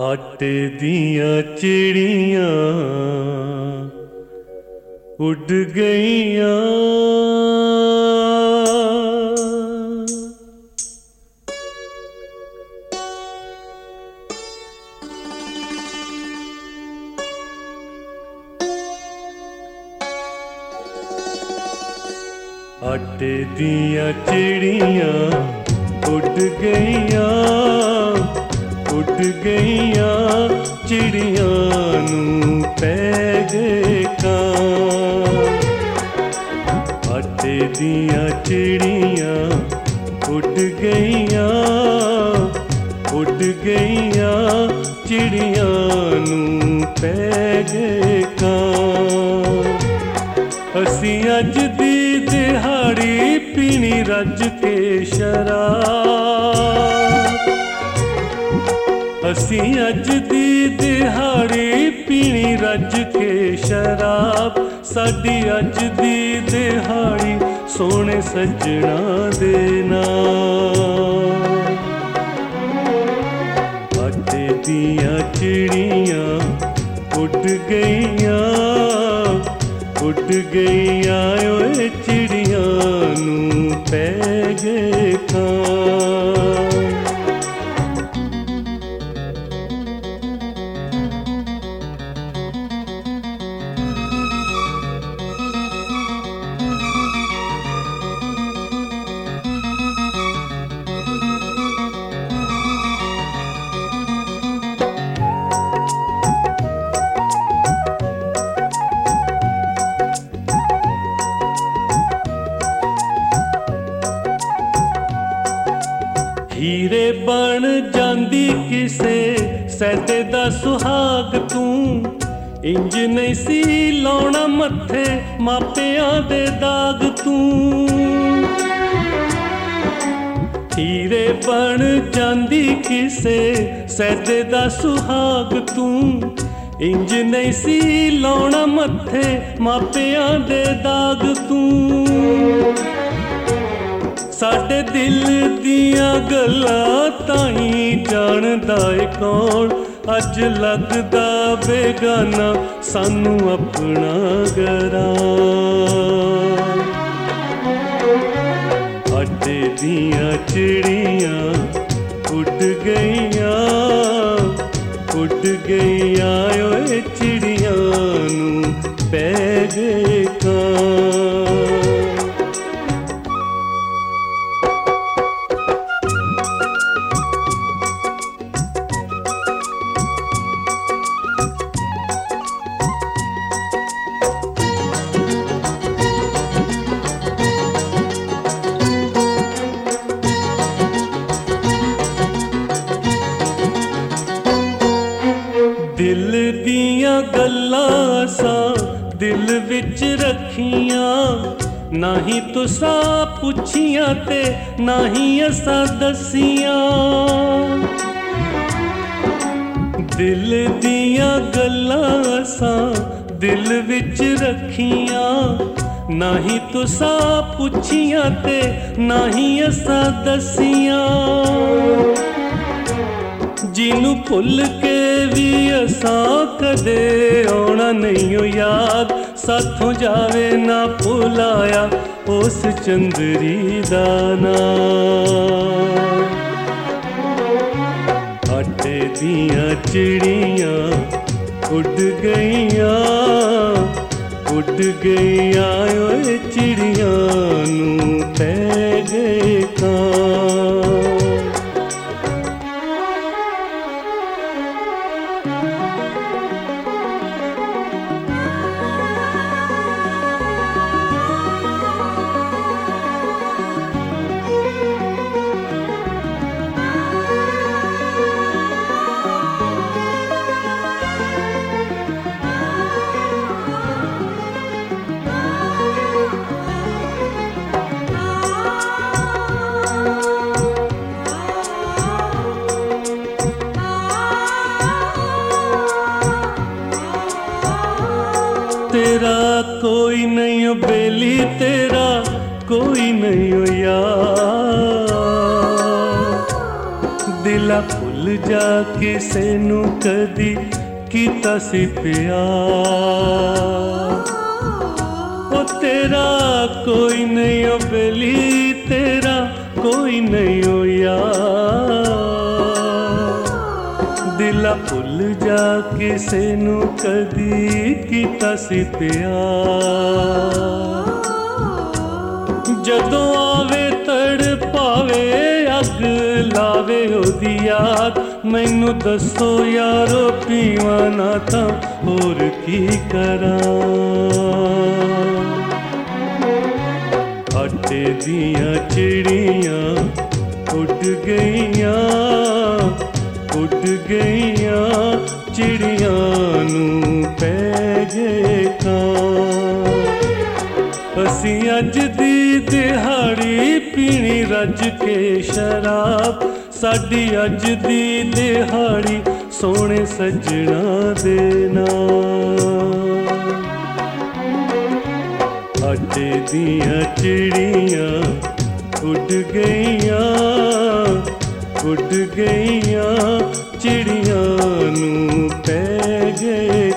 आटे दियां चिड़ियां उड़ गईयां। आटे दियां चिड़ियां उड़ गईयां, उड़ गईयां चिड़ियां नूं पै गए कां। आटे दियां चिड़ियां उड़ गईयां, उड़ गईयां चिड़ियां नूं पै गए कां। असीं अज दी दिहाड़ी पीनी रज के शराब, असीं अज दी दिहाड़ी पीनी रज के शराब। साडी अज दी दिहाड़ी सोने सजना दे नाम। आटे दियां चिड़ियां उड़ गईयां, उड़ गईयां ओए चिड़ियां नूं पै गए कां। हीरे बन जांदी किसे सैदे दा सुहाग तूं, इंज नहीं सी लाउणा मत्थे मापियां दे दाग तूं। हीरे बन जांदी किसे सैदे दा सुहाग तूं, इंज नहीं सी लाउणा मत्थे मापियां दे दाग तूं। साडे दिल दियां गल्लां ताईं जानदा ऐ कौन, अज लगदा बेगाना सानू अपना गरां। आटे दियां चिड़ियां उड़ गईयां, उड़ गईयां ओए चिड़ियां नूं पै गए कां। दिल दियां गल्लां सां दिल विच रखियां, नाहीं तुसां पुछियां ते नाहीं असां दसियां। दिल दियां गल्लां सां दिल विच रखियां, नाहीं तुसां पुछियां ते नाहीं असां दसियां। जिनू भुल के भी असां कदे आउणा नहीं हो याद, साथों जावे ना भुलाया उस चंदरी दा नाम। आटे दियां चिड़ियां उड़ गईयां, उड़ गईयां ओए चिड़ियां नूं पै गए कां। तेरा कोई नहीं हो बेली, तेरा कोई नहीं हो यार, दिला फुल भुल जा किसे नू कदी कीता सी प्यार। ओ तेरा कोई नहीं ओ बेली, तेरा कोई नहीं ओ यार। दिला भुल जा किसे नू कदी कीता सी प्यार। जदों आवे तड़ पावे अग लावे ओदी याद, मैनू दसो यारो पीवा ना तां होर की करां। आटे दियां चिड़ियां उड़ गईयां, उड़ गईयां चिड़ियां नू पै गए कां। असी अज दी दिहाड़ी पीनी रज के शराब, साडी अज दी दिहाड़ी सोने सजना दे नाम। आटे दियां चिड़ियां उड़ गईयां, उड़ गईयां चिड़ियां नू पै गए